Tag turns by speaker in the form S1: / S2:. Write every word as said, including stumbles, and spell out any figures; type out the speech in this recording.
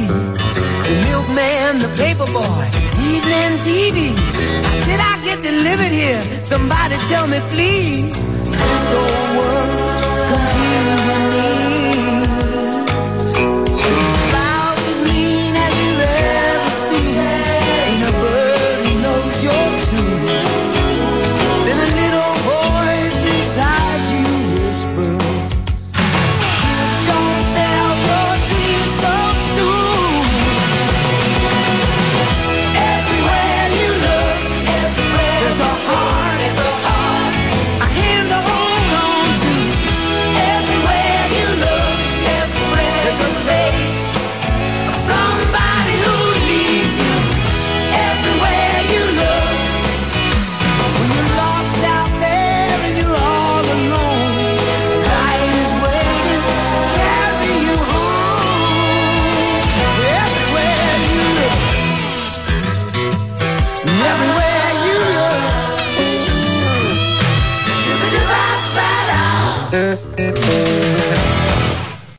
S1: me. The milkman, the paper boy, evening T V. Did I get delivered here? Somebody tell me, please. So